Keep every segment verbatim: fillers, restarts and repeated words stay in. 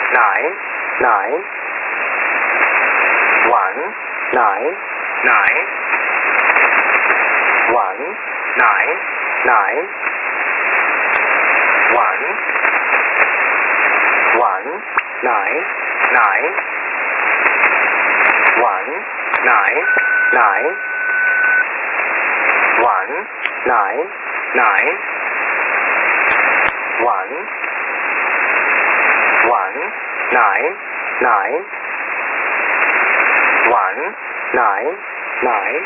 nine, nine, one, nine, nine, one, nine, nine, one, one, nine, nine, one, nine, nine, one, nine, nine, one, one, nine, nine, one, nine, nine,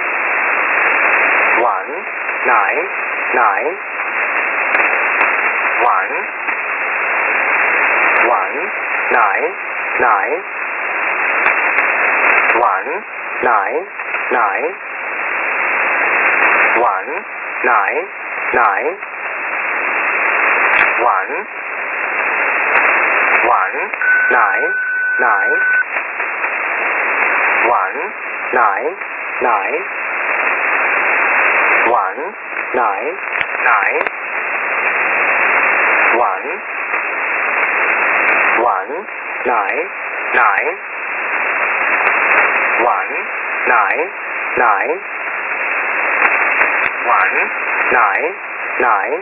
one, nine, nine, one, one, nine, nine, one, nine, nine, one, nine, nine, one, one, nine, nine, one, nine, nine, one, nine, nine, one, one, nine, nine, one, nine, nine, one, nine, nine,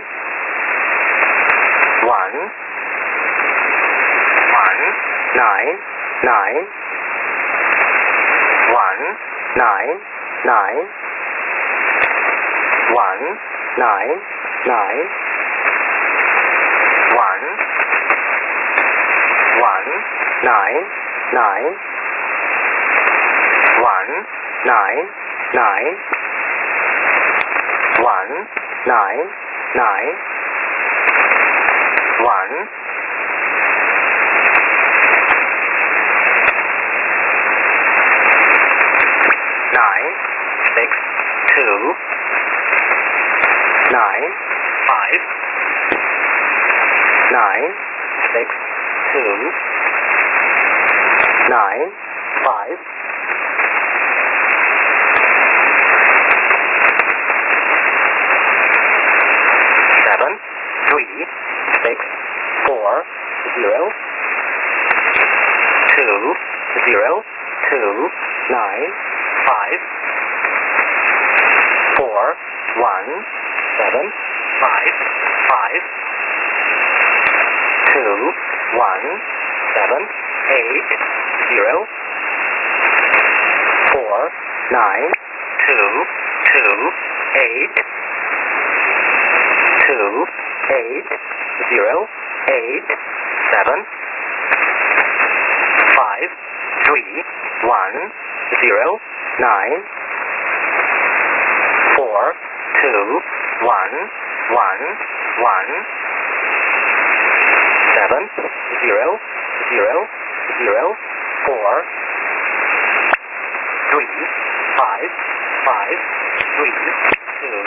one, one, nine, nine, one, nine, nine, one, nine, nine, one, one, nine, nine, one, nine, nine, one, nine, nine, one, nine, six, two, nine, five, nine, six, two, nine, five, seven, three, six, four, zero, two, zero, two, nine, five, four, one, seven, five, five, two, one, seven, eight, zero, four, nine, two, two, eight, two, eight, zero, eight, seven, five, three, one, zero, nine, four, two, one, one, one, seven, zero, zero, zero, four, three, five, five, three, two,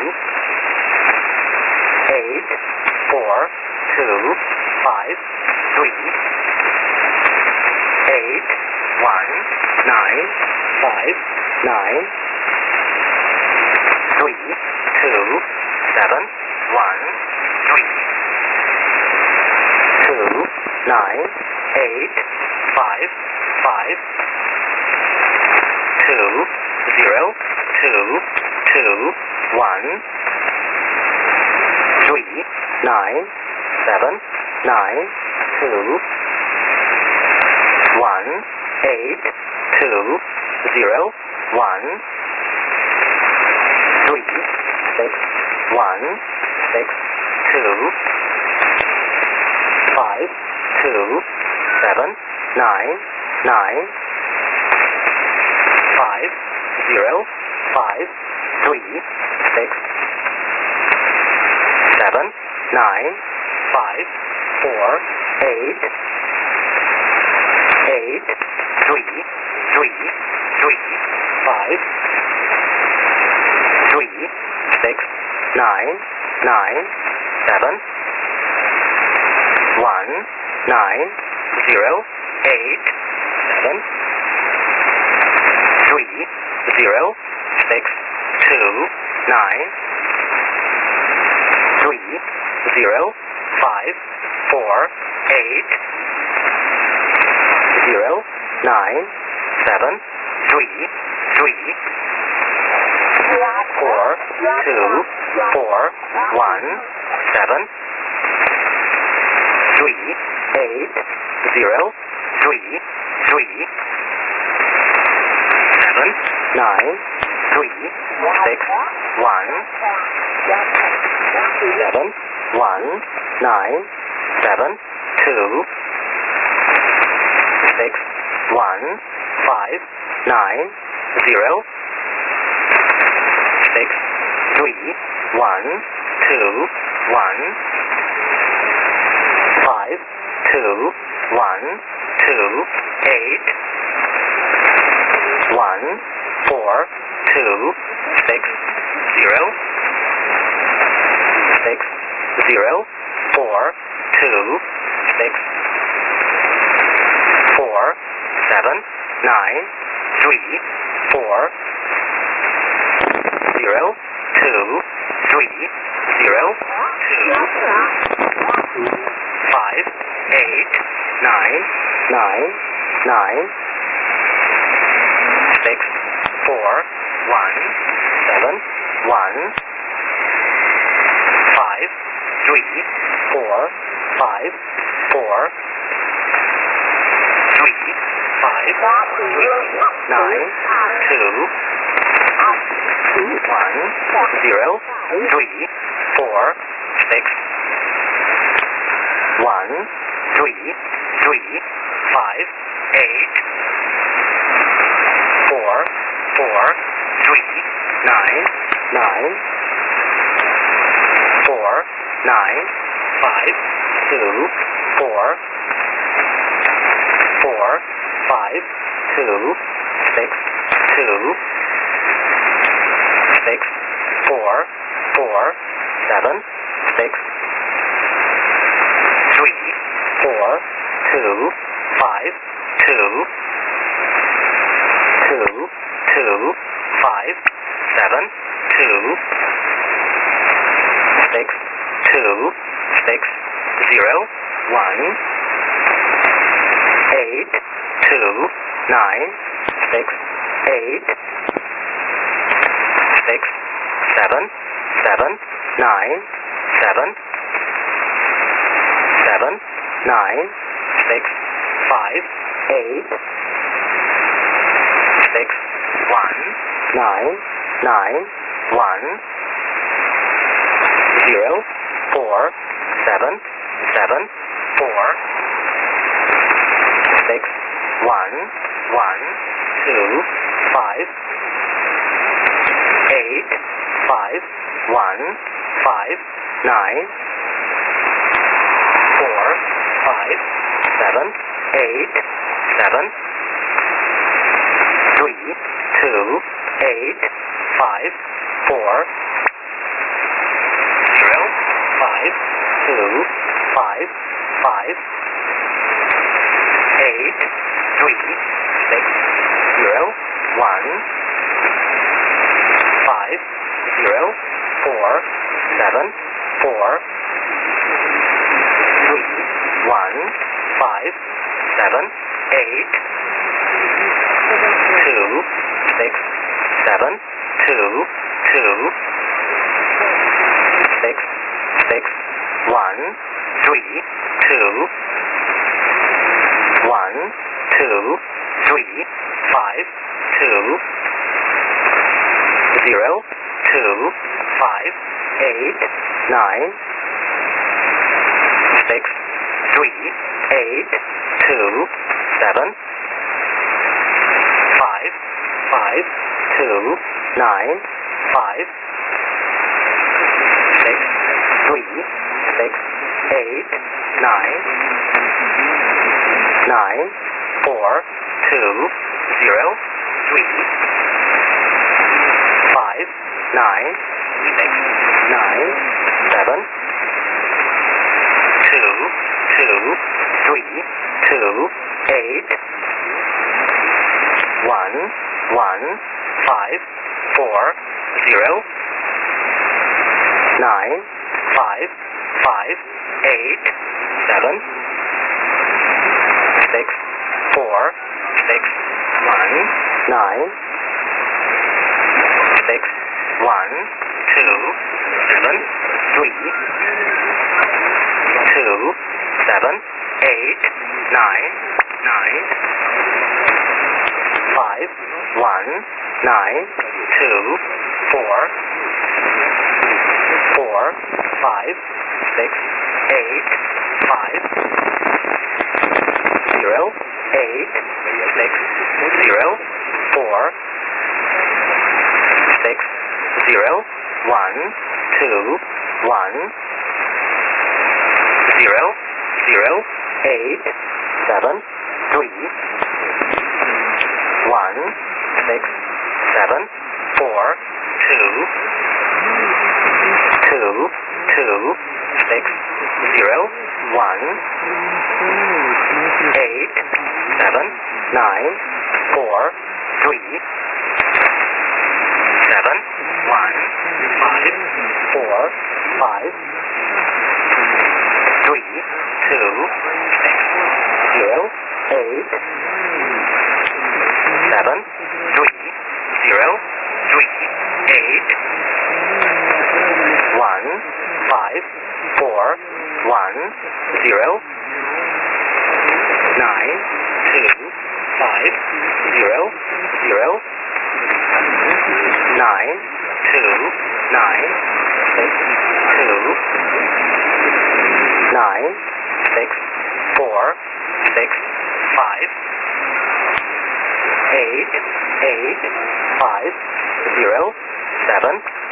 eight, four, two, five, three, eight, one, nine, five, nine, three, two, seven, one, three, two, nine, eight, five, five, two, zero, two, two, one, three, nine, seven, nine, two, one, eight, two, zero, one, three, six, one, six, two, five, two, seven, nine, nine, five, zero, five, three, six, seven, nine, five, four, eight, eight, three, three, three, five, three, six, nine, nine, seven, one, nine, zero, eight, seven, three, zero, six, two, nine, three, zero, five, four, eight, zero, nine, seven, three, three, four, two, four, one, seven, three, eight, zero, three, three, seven, nine, three, six, one, seven, one, nine, seven, two, six, one, five, nine, zero, six, three, one, two, one, five, two, one, two, eight, one, four, two, six, zero, six, zero, four, two, six, four, seven, nine, three, four, zero, two, three, zero, two, five, eight, nine, nine, nine, six, four, one, seven, one, five, three, four, five, four, three, five, three, nine, two, one, zero, three, four, six, one, three, three, five, eight, four, four, three, nine, nine, four, nine, five, two, four, four, five, two, six, two, six, four, four, seven, six, three, four, two, five, two, two, two, five, seven, two, six, two, six, zero, one, eight, two, nine, six, eight, six, seven, seven, nine, seven, seven, nine, six, five, eight, six, one, nine, nine, one, zero, four, seven, seven, four, six, one, one, two, five, eight, five, one, five, nine, four, five, seven, eight, seven, three, two, eight, five, four, zero, five, two, five, five, eight, three, six, zero, one, five, zero, four, seven, four, three, one, five, seven, eight, two, six, seven, two, two, six, six, one, three, two, one, two, three, five, two, zero, two, five, eight, nine, six, three, eight, two, seven, five, five, two, nine, five, six, three, six, eight, nine, nine, four, two, zero, three, five, nine, six, nine, seven, two, two, three, two, eight, one, one, five, four, zero, nine, five, five, eight, seven, six, four. four, six, one, nine, six, one, two, seven, three, two, seven, eight, nine, nine, five, one, nine, two, four, four, five, six, eight, five, zero, eight, six, zero, four, six, zero, one, two, one, zero, zero, eight, seven, three, one, six, seven, four, two, two, two, six, zero, one, eight, seven, nine, four, three, seven, one, five, four, five, three, two, six, zero, eight, seven, three, zero, three, eight, one, five, four, one, zero, nine, two, five, zero, zero, nine, two, nine, six, two, nine, six, four, six, five, eight, eight, five, zero, seven,